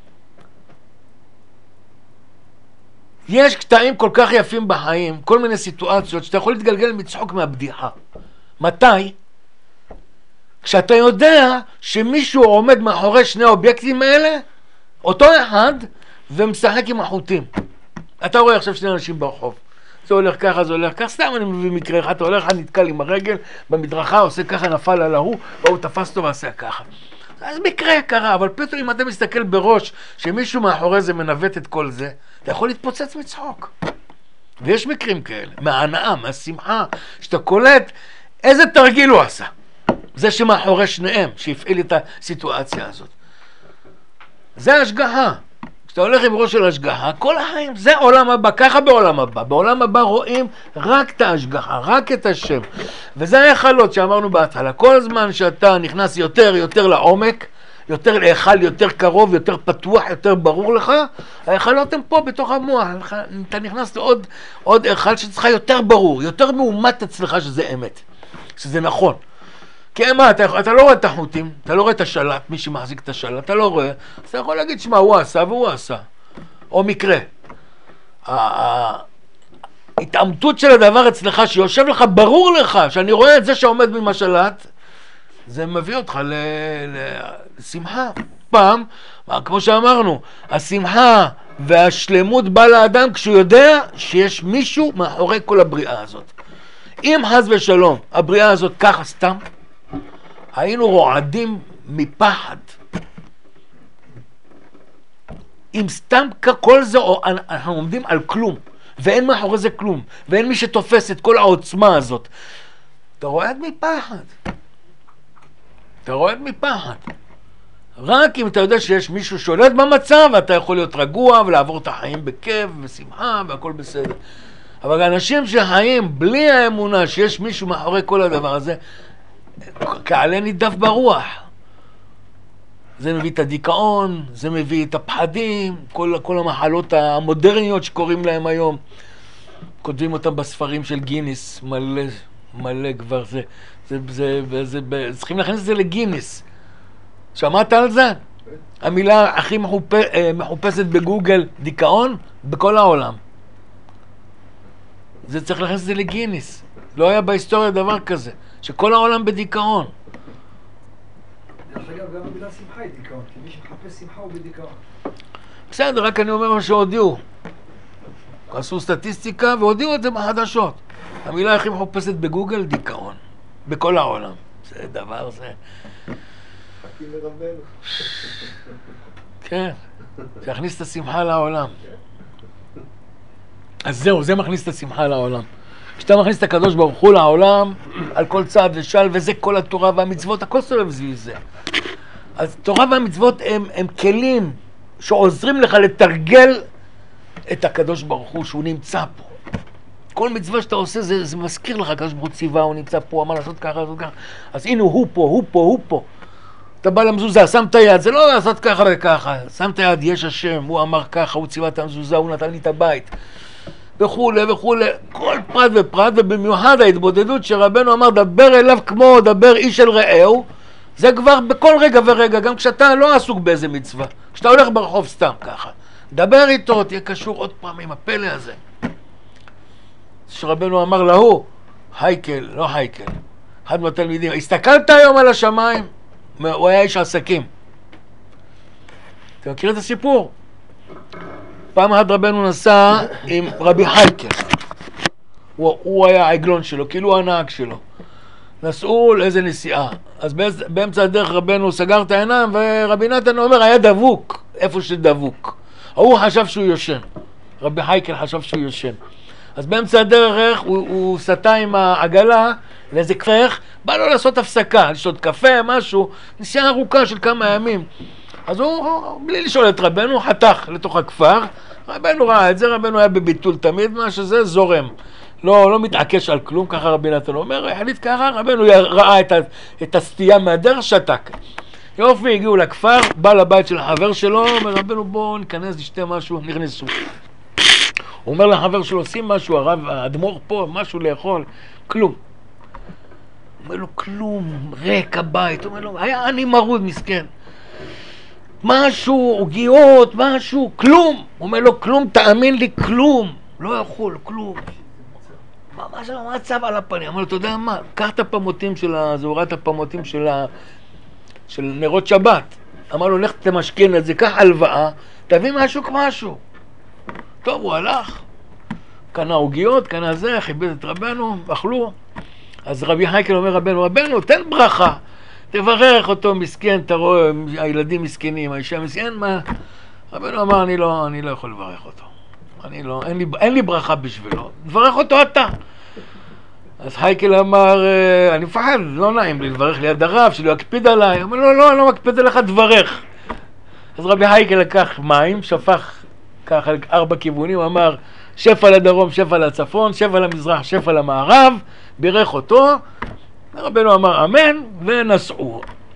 יש קטעים כל כך יפים בחיים, כל מיני סיטואציות, שאתה יכול להתגלגל מצחוק מהבדיחה. מתי? כשאתה יודע שמישהו עומד מאחורי שני האובייקטים האלה, אותו אחד, ומשחק עם החוטים. אתה רואה עכשיו שני אנשים ברחוב. זה הולך ככה, זה הולך ככה, סתם אני מביא מקרה אחד, אתה הולך, נתקל עם הרגל, במדרכה, עושה ככה, נפל על ההוא, והוא תפס אותו ועשה ככה. אז מקרה קרה, אבל פתאום אם אתה מסתכל בראש, שמישהו מאחורי זה מנווט את כל זה, אתה יכול להתפוצץ מצחוק. ויש מקרים כאלה, מההנאה, מהשמחה, שאתה קולט איזה תרגיל הוא עשה. זה שמאחורי שניהם, שהפעיל את הסיטואציה הזאת. זה השגחה. כשאתה הולך עם ראש של השגחה, כל החיים, זה עולם הבא, ככה בעולם הבא. בעולם הבא רואים רק את ההשגחה, רק את השם. וזה היחלות שאמרנו בהתחלה. כל הזמן שאתה נכנס יותר, יותר לעומק, יותר להיכל, יותר קרוב, יותר פתוח, יותר ברור לך, היחלות הן פה בתוך המוח. אתה נכנס לעוד עוד היכל שצריך יותר ברור, יותר מאומת אצלך שזה אמת, שזה נכון. כי מה, אתה, אתה לא רואה את החוטים, אתה לא רואה את השלט, מי שמחזיק את השלט, אתה לא רואה, אז אתה יכול להגיד, שמה, הוא עשה והוא עשה. או מקרה. ההתאמתות של הדבר אצלך, שיושב לך, ברור לך, שאני רואה את זה שעומד עם השלט, זה מביא אותך לשמחה. פעם, כמו שאמרנו, השמחה והשלמות בא לאדם כשהוא יודע שיש מישהו מאחורי כל הבריאה הזאת. אם חס ושלום, הבריאה הזאת ככה סתם, היינו רועדים מפחד. אם סתם כל זה, אנחנו עומדים על כלום, ואין מאחורי זה כלום, ואין מי שתופס את כל העוצמה הזאת. אתה רועד מפחד. אתה רועד מפחד. רק אם אתה יודע שיש מישהו שולט במצב, אתה יכול להיות רגוע ולעבור את החיים בכיף ושמחה והכל בסדר. אבל אנשים שחיים בלי האמונה שיש מישהו מאחורי כל הדבר הזה, כעלה נידף ברוח. זה מביא את הדיכאון, זה מביא את הפחדים, כל, כל המחלות המודרניות שקוראים להם היום. כותבים אותם בספרים של גיניס, מלא, מלא כבר זה. זה, זה, זה, זה, זה צריכים להכניס את זה לגיניס. שמעת על זה? המילה הכי מחופ... מחופשת בגוגל, דיכאון, בכל העולם. זה צריך להכניס את זה לגיניס. לא היה בהיסטוריה דבר כזה, שכל העולם בדיכאון.
דרך אגב, גם המילה שמחה היא דיכאון, כי מי שמחפש שמחה הוא בדיכאון.
בסדר, רק אני אומר מה שהודיעו. עשו סטטיסטיקה והודיעו את זה בחדשות. המילה הכי מחופשת בגוגל, דיכאון. בכל העולם. זה דבר, זה...
חכים לרבנו.
כן, שיכניס את השמחה לעולם. אז זהו, זה מכניס את השמחה לעולם. כשאתה מכניס את הקדוש ברוך הוא לעולם, על כל צעד ושל, וזה כל התורה והמצוות, הכל סובב סביב זה. אז תורה והמצוות הם, הם כלים שעוזרים לך לתרגל את הקדוש ברוך הוא שהוא נמצא פה. כל מצווה שאתה עושה זה, זה מזכיר לך, הקדוש ברוך הוא ציווה, הוא נמצא פה, אמר לעשות ככה, לעשות ככה. אז הנה הוא פה, הוא פה, הוא פה. אתה בא למזוזה, שם את היד, זה לא לעשות ככה וככה. שם את היד, יש השם, הוא אמר ככה, הוא ציווה את המזוזה, הוא נתן לי את הבית. וכולי וכולי, כל פרט ופרט, ובמיוחד ההתבודדות שרבנו אמר, דבר אליו כמו דבר איש אל רעהו, זה כבר בכל רגע ורגע, גם כשאתה לא עסוק באיזה מצווה, כשאתה הולך ברחוב סתם ככה, דבר איתו, תהיה קשור עוד פעם עם הפלא הזה. שרבנו אמר להוא, הייקל, לא הייקל, אחד מהתלמידים, הסתכלת היום על השמיים? הוא היה איש עסקים. אתה מכיר את הסיפור? פעם אחת רבנו נסע עם רבי הייקל, הוא, הוא היה העגלון שלו, כאילו הוא הנהג שלו. נסעו לאיזה נסיעה, אז באמצע הדרך רבנו סגר את העיניים, ורבי נתן אומר, היה דבוק, איפה שדבוק. הוא חשב שהוא יושן, רבי הייקל חשב שהוא יושן. אז באמצע הדרך הוא, הוא סטה עם העגלה לאיזה כפך, בא לו לעשות הפסקה, לשתות קפה, משהו, נסיעה ארוכה של כמה ימים. אז הוא, בלי לשאול את רבנו, חתך לתוך הכפר, רבנו ראה את זה, רבנו היה בביטול תמיד, מה שזה זורם. לא, לא מתעקש על כלום, ככה רבי נתן אומר, החליט ככה, רבנו ראה את, ה, את הסטייה מהדרך, שתק. יופי, הגיעו לכפר, בא לבית של החבר שלו, אומר רבנו בואו ניכנס, נשתה משהו, נכנסו. הוא אומר לחבר שלו, שים משהו, הרב, האדמו"ר פה, משהו לאכול, כלום. הוא אומר לו, כלום, ריק הבית, הוא אומר לו, היה אני מרוד, מסכן. משהו, עוגיות, משהו, כלום. הוא אומר לו, כלום, תאמין לי, כלום. לא יכול, כלום. מה, מה זה, מה הצב על הפנים? אמר לו, אתה יודע מה, קח את הפמותים של זהורת הפמותים של, ה... של נרות שבת. אמר לו, לך תמשכן את זה, קח הלוואה, תביא משהו כמשהו. טוב, הוא הלך, קנה עוגיות, קנה זה, חיבד את רבנו, אכלו. אז רבי הייקל אומר רבנו, רבנו, תן ברכה, תברך אותו מסכן, אתה רואה, הילדים מסכנים, האישה מסכן, מה? רבנו אמר, אני לא, אני לא יכול לברך אותו. אני לא, אין לי, אין לי ברכה בשבילו, תברך אותו אתה. אז הייקל אמר, אני מפחד, לא נעים לי לברך ליד הרב, שלא יקפיד עליי. הוא אומר, לא, לא, אני לא מקפיד עליך, תברך. אז רבי הייקל לקח מים, שפך ככה ארבע כיוונים, הוא אמר, שפע לדרום, שפע לצפון, שפע למזרח, שפע למערב, בירך אותו, רבנו אמר אמן, ונסעו.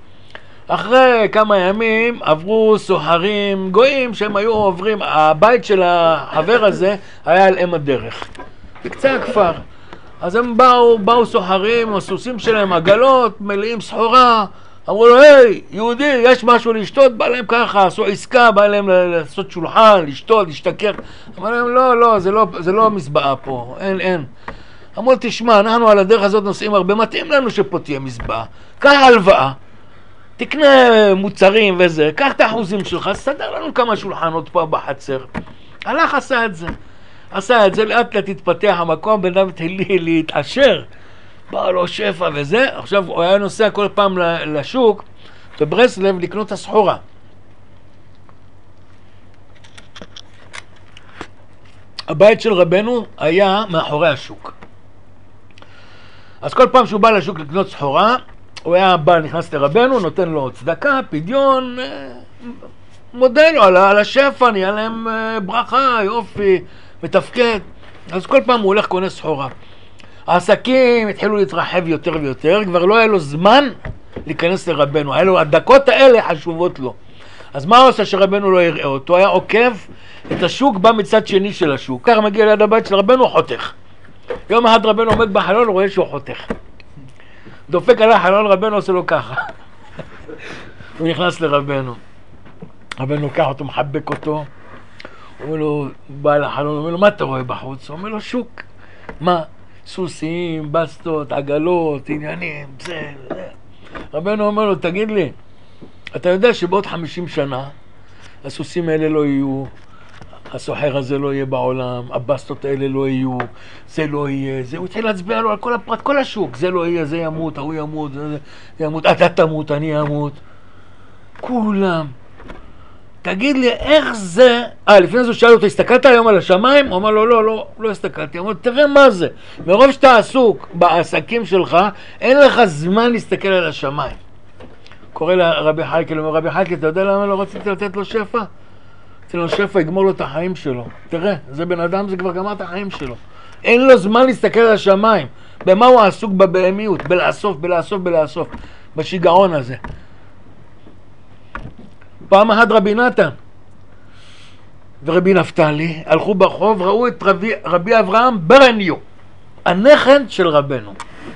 אחרי כמה ימים עברו סוחרים גויים שהם היו עוברים, הבית של החבר הזה היה על אם הדרך, בקצה הכפר. אז הם באו, באו סוחרים, הסוסים שלהם, עגלות, מלאים סחורה, אמרו לו, היי, יהודי, יש משהו לשתות? בא להם ככה, עשו עסקה, בא להם לעשות שולחן, לשתות, להשתכר. אמרו להם, לא, לא, זה לא, זה לא מזבעה פה, אין, אין. אמרו, תשמע, אנחנו על הדרך הזאת נוסעים הרבה, מתאים לנו שפה תהיה מזבעה. קח הלוואה, תקנה מוצרים וזה, קח את האחוזים שלך, סדר לנו כמה שולחנות פה בחצר. הלך, עשה את זה. עשה את זה, לאט לאט התפתח המקום, בן אדם התחיל להתעשר. בא לו שפע וזה, עכשיו הוא היה נוסע כל פעם לשוק, בברסלב לקנות את הסחורה. הבית של רבנו היה מאחורי השוק. אז כל פעם שהוא בא לשוק לקנות סחורה, הוא היה בא, נכנס לרבנו, נותן לו צדקה, פדיון, מודה לו על, על השפע, נהיה להם ברכה, יופי, מתפקד. אז כל פעם הוא הולך קונה סחורה. העסקים התחילו להתרחב יותר ויותר, כבר לא היה לו זמן להיכנס לרבנו, היה לו, הדקות האלה חשובות לו. אז מה הוא עושה שרבנו לא יראה אותו? היה עוקב את השוק, בא מצד שני של השוק, ככה מגיע ליד הבית של רבנו, הוא חותך. יום אחד רבנו עומד בחלון, רואה שהוא חותך. דופק על החלון, רבנו עושה לו ככה. הוא נכנס לרבנו. רבנו לוקח אותו, מחבק אותו. הוא אומר לו, בא לחלון, הוא אומר לו, מה אתה רואה בחוץ? הוא אומר לו, שוק. מה? סוסים, בסטות, עגלות, עניינים, זה, זה. רבנו אומר לו, תגיד לי, אתה יודע שבעוד חמישים שנה הסוסים האלה לא יהיו, הסוחר הזה לא יהיה בעולם, הבסטות האלה לא יהיו, זה לא יהיה, זה, הוא התחיל להצביע לו על כל הפרט, כל השוק, זה לא יהיה, זה ימות, הוא ימות, זה, זה ימות, אתה תמות, אני אמות, כולם. תגיד לי, איך זה... אה, לפני זה הוא שאל אותו, הסתכלת היום על השמיים? הוא אמר לו, לא, לא, לא הסתכלתי. הוא אמר, תראה מה זה. מרוב שאתה עסוק בעסקים שלך, אין לך זמן להסתכל על השמיים. קורא לרבי חייקל, אומר, רבי חייקל, אתה יודע למה לא רציתי לתת לו שפע? רציתי לו שפע, יגמור לו את החיים שלו. תראה, זה בן אדם, זה כבר גמר את החיים שלו. אין לו זמן להסתכל על השמיים. במה הוא עסוק? בבהמיות, בלאסוף, בלאסוף, בלאסוף. בשיגעון הזה. פעם אחת רבי נתן ורבי נפתלי הלכו ברחוב, ראו את רבי, רבי אברהם ברניו, הנכד של רבנו.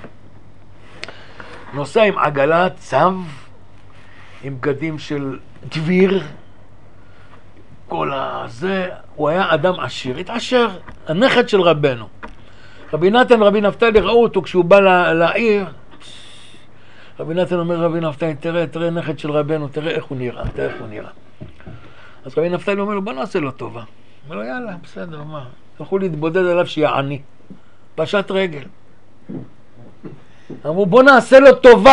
נוסע עם עגלת צב, עם בגדים של דביר, כל הזה, הוא היה אדם עשיר, התעשר, הנכד של רבנו. רבי נתן ורבי נפתלי ראו אותו כשהוא בא לעיר, רבי נתן אומר, רבי נפתלי, תראה, תראה נכד של רבנו, תראה איך הוא נראה, תראה איך הוא נראה. אז רבי נפתלי אומר לו, בוא נעשה לו טובה. אומר לו, יאללה, בסדר, מה? הלכו להתבודד עליו שיהיה עני. פשט רגל. אמרו, בוא נעשה לו טובה.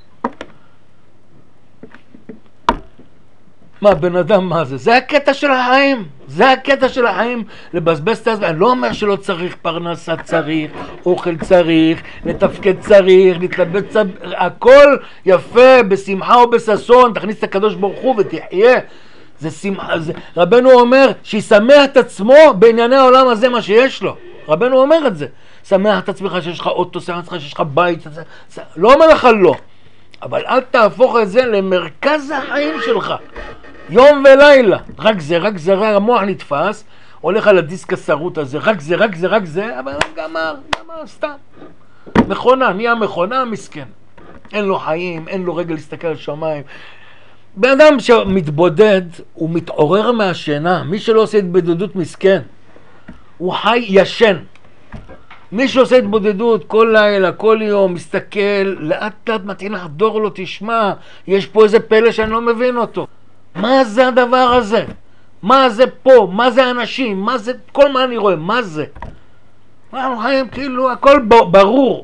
מה, בן אדם, מה זה? זה הקטע של החיים. זה הקטע של החיים, לבזבז את הזמן. אני לא אומר שלא צריך פרנסה, צריך, אוכל צריך, לתפקד צריך, להתלבט צריך, הכל יפה, בשמחה או בססון, תכניס את הקדוש ברוך הוא ותחיה. זה שמחה, זה... רבנו אומר שישמח את עצמו בענייני העולם הזה מה שיש לו. רבנו אומר את זה. שמח את עצמך שיש לך אוטו, שמח את עצמך שיש לך בית, זה... לא אומר לך לא. אבל אל תהפוך את זה למרכז החיים שלך. יום ולילה, רק זה, רק זה, רק המוח נתפס, הולך על הדיסק השרוט הזה, רק זה, רק זה, רק זה, אבל גמר, גמר, סתם. מכונה, נהיה מכונה, מסכן. אין לו חיים, אין לו רגע להסתכל על שמיים. בן אדם שמתבודד, הוא מתעורר מהשינה. מי שלא עושה התבודדות מסכן, הוא חי ישן. מי שעושה התבודדות כל לילה, כל יום, מסתכל, לאט לאט מתחיל לחדור לו, תשמע, יש פה איזה פלא שאני לא מבין אותו. מה זה הדבר הזה? מה זה פה? מה זה אנשים? מה זה? כל מה אני רואה, מה זה? אנחנו חיים כאילו, הכל ברור.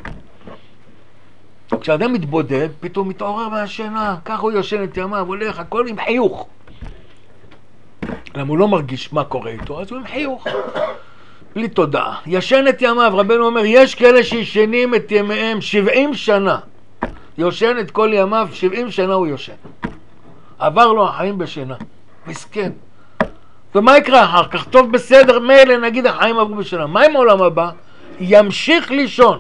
כשאדם מתבודד, פתאום מתעורר מהשינה, ככה הוא יושן את ימיו, הולך, הכל עם חיוך. למה הוא לא מרגיש מה קורה איתו, אז הוא עם חיוך. בלי תודעה. ישן את ימיו, רבנו אומר, יש כאלה שישנים את ימיהם שבעים שנה. יושן את כל ימיו, שבעים שנה הוא יושן. עבר לו החיים בשינה. מסכן. ומה יקרה אחר כך? טוב בסדר, מילא נגיד החיים עברו בשינה. מה עם העולם הבא? ימשיך לישון.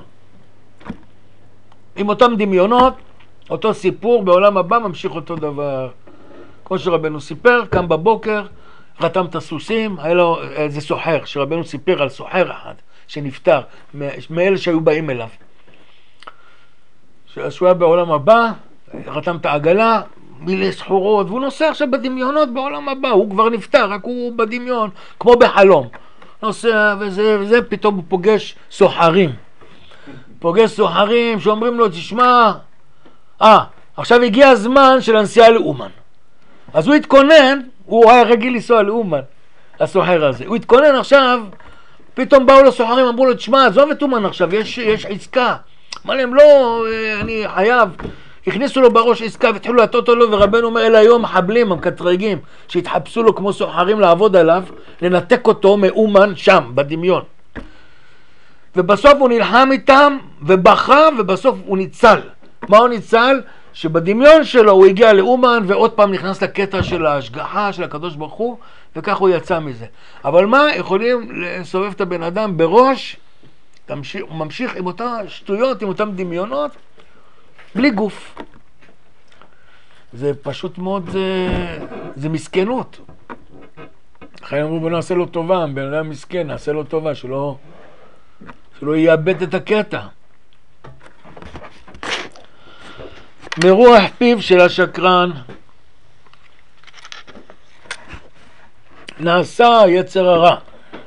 עם אותם דמיונות, אותו סיפור, בעולם הבא ממשיך אותו דבר. כמו שרבנו סיפר, קם בבוקר, רתם את הסוסים, היה לו איזה סוחר, שרבנו סיפר על סוחר אחד, שנפטר, מאלה שהיו באים אליו. שהוא היה בעולם הבא, רתם את העגלה, מילי סחורות, והוא נוסע עכשיו בדמיונות בעולם הבא, הוא כבר נפטר, רק הוא בדמיון, כמו בחלום. נוסע וזה וזה, פתאום הוא פוגש סוחרים. פוגש סוחרים שאומרים לו, תשמע, אה, עכשיו הגיע הזמן של הנסיעה לאומן. אז הוא התכונן, הוא היה רגיל לנסוע לאומן, הסוחר הזה. הוא התכונן עכשיו, פתאום באו לסוחרים, אמרו לו, תשמע, עזוב את אומן עכשיו, יש, יש עסקה. אמר להם, לא, אני חייב. הכניסו לו בראש עסקה והתחילו להטות לו, ורבנו אומר, אלה היום מחבלים, המקטרגים, שהתחפשו לו כמו סוחרים לעבוד עליו, לנתק אותו מאומן שם, בדמיון. ובסוף הוא נלחם איתם, ובכה, ובסוף הוא ניצל. מה הוא ניצל? שבדמיון שלו הוא הגיע לאומן, ועוד פעם נכנס לקטע של ההשגחה, של הקדוש ברוך הוא, וכך הוא יצא מזה. אבל מה? יכולים לסובב את הבן אדם בראש, תמשיך, הוא ממשיך עם אותה שטויות, עם אותם דמיונות, בלי גוף. זה פשוט מאוד, זה, זה מסכנות. אחרי אמרו, בוא נעשה לו טובה, בן אדם מסכן, נעשה לו טובה, שלא, שלא יאבד את הקטע. מרוח פיו של השקרן נעשה יצר הרע.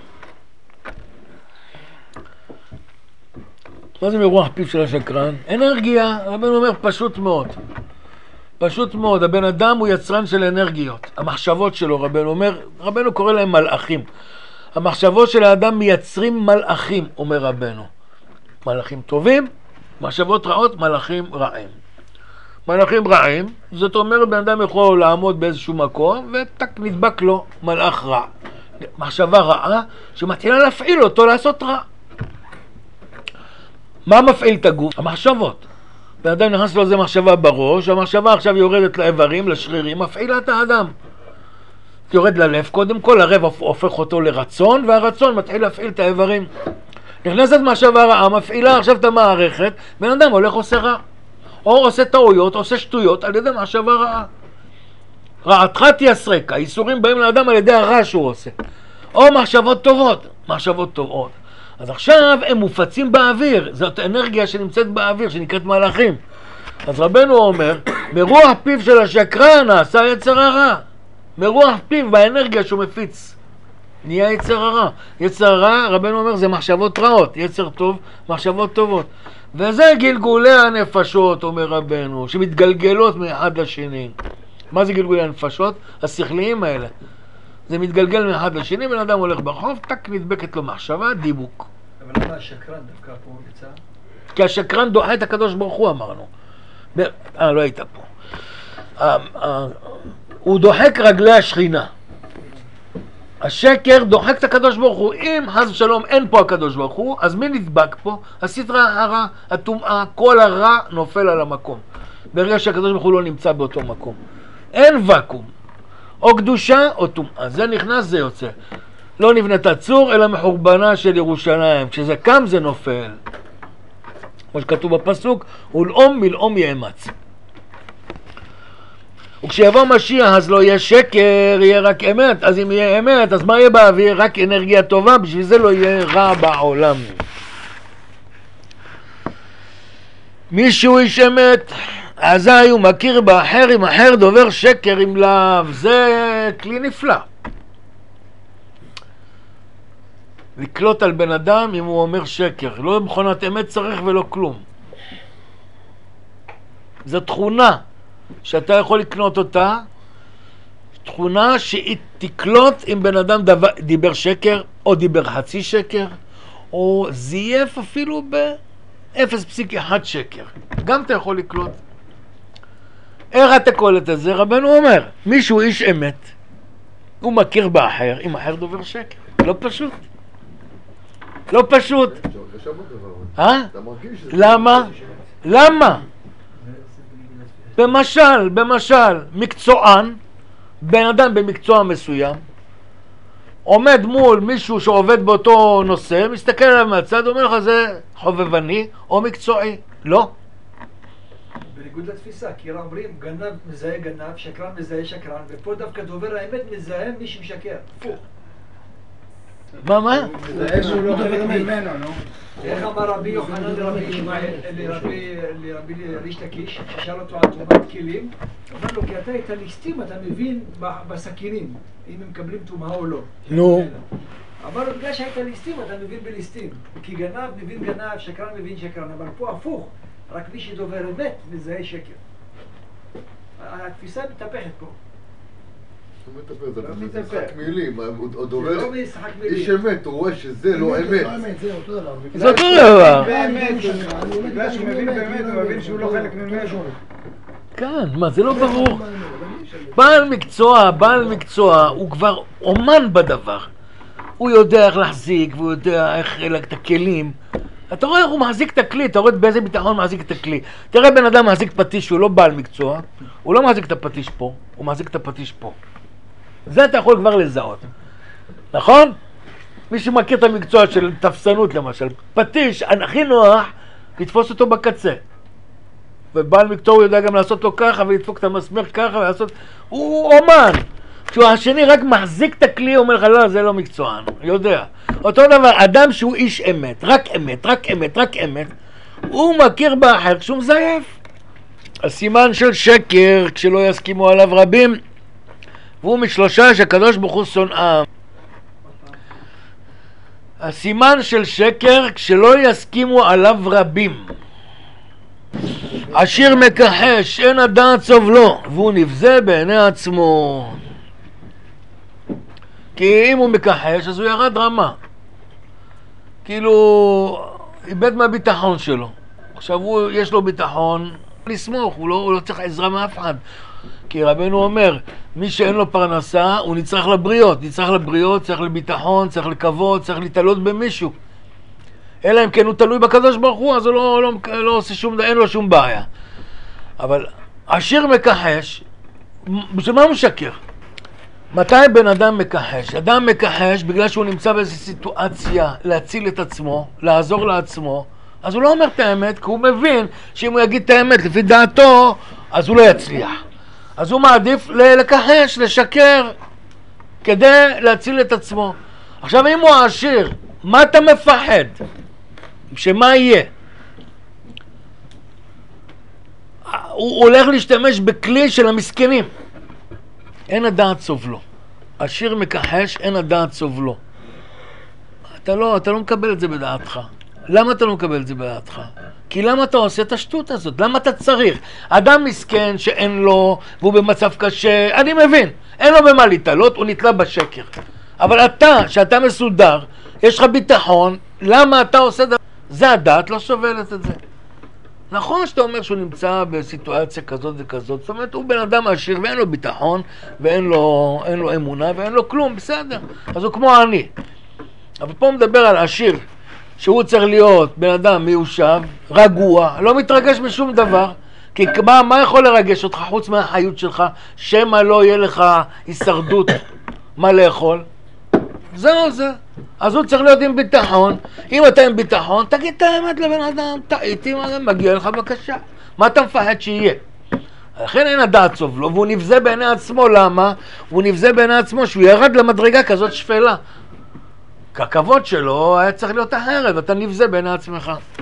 מה זה מרוח פיו של השקרן? אנרגיה, רבנו אומר פשוט מאוד. פשוט מאוד, הבן אדם הוא יצרן של אנרגיות. המחשבות שלו, רבנו אומר, רבנו קורא להם מלאכים. המחשבות של האדם מייצרים מלאכים, אומר רבנו. מלאכים טובים, מחשבות רעות, מלאכים רעים. מלאכים רעים, זאת אומרת, בן אדם יכול לעמוד באיזשהו מקום, וטק נדבק לו מלאך רע. מחשבה רעה, שמתחילה להפעיל אותו לעשות רע. מה מפעיל את הגוף? המחשבות. בן אדם נכנס לו איזה מחשבה בראש, המחשבה עכשיו יורדת לאיברים, לשרירים, מפעילה את האדם. יורד ללב, קודם כל הרב הופך אותו לרצון, והרצון מתחיל להפעיל את האיברים. נכנסת מחשבה רעה, מפעילה עכשיו את המערכת, בן אדם הולך עושה רע. או עושה טעויות, עושה שטויות על ידי מחשבה רעה. רעתך תייסרק, האיסורים באים לאדם על ידי הרע שהוא עושה. או מחשבות טובות, מחשבות טובות. אז עכשיו הם מופצים באוויר, זאת אנרגיה שנמצאת באוויר, שנקראת מלאכים. אז רבנו אומר, מרוח פיו של השקרן נעשה יצר הרע. מרוח פיו באנרגיה שהוא מפיץ, נהיה יצר הרע. יצר הרע, רבנו אומר, זה מחשבות רעות, יצר טוב, מחשבות טובות. וזה גלגולי הנפשות, אומר רבנו, שמתגלגלות מאחד לשני. מה זה גלגולי הנפשות? השכליים האלה. זה מתגלגל מאחד לשני, בן אדם הולך ברחוב, טק נדבקת לו מחשבה, דיבוק.
אבל למה השקרן דווקא פה יצא?
כי השקרן דוחה את הקדוש ברוך הוא, אמרנו. ב... אה, לא היית פה. אה, אה, הוא דוחק רגלי השכינה. השקר דוחק את הקדוש ברוך הוא. אם חס ושלום אין פה הקדוש ברוך הוא, אז מי נדבק פה? הסדרה הרע, הטומאה, כל הרע נופל על המקום. ברגע שהקדוש ברוך הוא לא נמצא באותו מקום. אין וקום. או קדושה או טומאה. זה נכנס, זה יוצא. לא נבנתה צור, אלא מחורבנה של ירושלים. כשזה קם זה נופל. כמו שכתוב בפסוק, ולאום מלאום יאמץ. וכשיבוא משיח אז לא יהיה שקר, יהיה רק אמת. אז אם יהיה אמת, אז מה יהיה באוויר? רק אנרגיה טובה, בשביל זה לא יהיה רע בעולם. מישהו איש אמת, אזי הוא מכיר באחר, עם אחר דובר שקר עם לאו. זה כלי נפלא. לקלוט על בן אדם אם הוא אומר שקר. לא מכונת אמת צריך ולא כלום. זו תכונה שאתה יכול לקנות אותה, תכונה שהיא תקלוט אם בן אדם דבר, דיבר שקר, או דיבר חצי שקר, או זייף אפילו ב-אפס נקודה אחת שקר. גם אתה יכול לקלוט. איך אתה קולט את זה? רבנו אומר, מישהו איש אמת, הוא מכיר באחר, אם אחר דובר שקר. לא פשוט. לא פשוט. אה? למה? למה? במשל, במשל, מקצוען, בן אדם במקצוע מסוים, עומד מול מישהו שעובד באותו נושא, מסתכל עליו מהצד, אומר לך זה חובבני או מקצועי. לא.
בניגוד לתפיסה, כי אומרים גנב מזהה גנב, שקרן מזהה שקרן, ופה דווקא דובר האמת מזהה מי שמשקר.
מה, מה?
זה שהוא לא חלק ממנו, נו.
איך אמר רבי יוחנן לרבי ישמעאל, לרבי ריש לקיש, ששאל אותו על תרומת כלים, אמר לו, כי אתה את הליסטים אתה מבין בסכינים, אם הם מקבלים תרומה או לא.
נו.
אמר לו, בגלל שהיית ליסטים אתה מבין בליסטים, כי גנב מבין גנב, שקרן מבין שקרן, אבל פה הפוך, רק מי שדובר אמת מזהה שקר. התפיסה מתהפכת פה.
זה משחק מילים, הוא דובר,
זה לא משחק מילים.
איש אמת, הוא רואה שזה לא אמת.
זה אותו דבר.
זה אותו דבר.
בגלל שהוא מבין באמת, הוא מבין שהוא לא חלק ממנו.
כן, מה, זה לא ברור. בעל מקצוע, בעל מקצוע, הוא כבר אומן בדבר. הוא יודע איך להחזיק, והוא יודע איך את הכלים. אתה רואה איך הוא מחזיק את הכלי, אתה רואה באיזה ביטחון מחזיק את הכלי. תראה בן אדם מחזיק פטיש שהוא לא בעל מקצוע, הוא לא מחזיק את הפטיש פה, הוא מחזיק את הפטיש פה. זה אתה יכול כבר לזהות, נכון? מי שמכיר את המקצוע של תפסנות למשל, פטיש, הכי נוח לתפוס אותו בקצה. ובעל מקצוע הוא יודע גם לעשות לו ככה ולדפוק את המסמר ככה ולעשות... הוא אומן. כשהוא השני רק מחזיק את הכלי, הוא אומר לך לא, זה לא מקצוען, יודע. אותו דבר, אדם שהוא איש אמת, רק אמת, רק אמת, רק אמת, הוא מכיר באחר כשהוא מזייף. הסימן של שקר, כשלא יסכימו עליו רבים, והוא משלושה שהקדוש ברוך הוא שונאם. הסימן של שקר, כשלא יסכימו עליו רבים. עשיר מכחש, אין הדעת סובלו, והוא נבזה בעיני עצמו. כי אם הוא מכחש, אז הוא ירד רמה. כאילו, איבד מהביטחון שלו. עכשיו הוא, יש לו ביטחון, לסמוך, הוא לא, הוא לא צריך עזרה מאף אחד. כי רבנו אומר, מי שאין לו פרנסה, הוא נצטרך לבריות. נצטרך לבריות, צריך לביטחון, צריך לכבוד, צריך להתעלות במישהו. אלא אם כן הוא תלוי בקדוש ברוך הוא, אז הוא לא, לא, לא עושה שום, אין לו שום בעיה. אבל עשיר מכחש, בשביל מה הוא משקר? מתי בן אדם מכחש? אדם מכחש בגלל שהוא נמצא באיזו סיטואציה להציל את עצמו, לעזור לעצמו, אז הוא לא אומר את האמת, כי הוא מבין שאם הוא יגיד את האמת לפי דעתו, אז הוא לא יצליח. אז הוא מעדיף לכחש, לשקר, כדי להציל את עצמו. עכשיו אם הוא עשיר, מה אתה מפחד? שמה יהיה? הוא הולך להשתמש בכלי של המסכנים. אין הדעת סובלו. עשיר מכחש, אין הדעת סובלו. אתה לא, אתה לא מקבל את זה בדעתך. למה אתה לא מקבל את זה בדעתך? כי למה אתה עושה את השטות הזאת? למה אתה צריך? אדם מסכן שאין לו, והוא במצב קשה, אני מבין, אין לו במה להתעלות, הוא נתלה בשקר. אבל אתה, שאתה מסודר, יש לך ביטחון, למה אתה עושה דבר? זה הדעת לא סובלת את זה. נכון שאתה אומר שהוא נמצא בסיטואציה כזאת וכזאת, זאת אומרת, הוא בן אדם עשיר ואין לו ביטחון, ואין לו, אין לו אמונה ואין לו כלום, בסדר. אז הוא כמו אני. אבל פה הוא מדבר על עשיר, שהוא צריך להיות בן אדם מיושב, רגוע, לא מתרגש משום דבר, כי מה, מה יכול לרגש אותך חוץ מהחיות שלך, שמא לא יהיה לך הישרדות, מה לאכול? זהו זה. אז הוא צריך להיות עם ביטחון. אם אתה עם ביטחון, תגיד את האמת לבן אדם, טעיתי, מגיע לך בבקשה. מה אתה מפחד שיהיה? לכן אין הדעת סובלו, והוא נבזה בעיני עצמו. למה? הוא נבזה בעיני עצמו שהוא ירד למדרגה כזאת שפלה. ככבוד שלו היה צריך להיות אחרת, ואתה נבזה בעיני עצמך.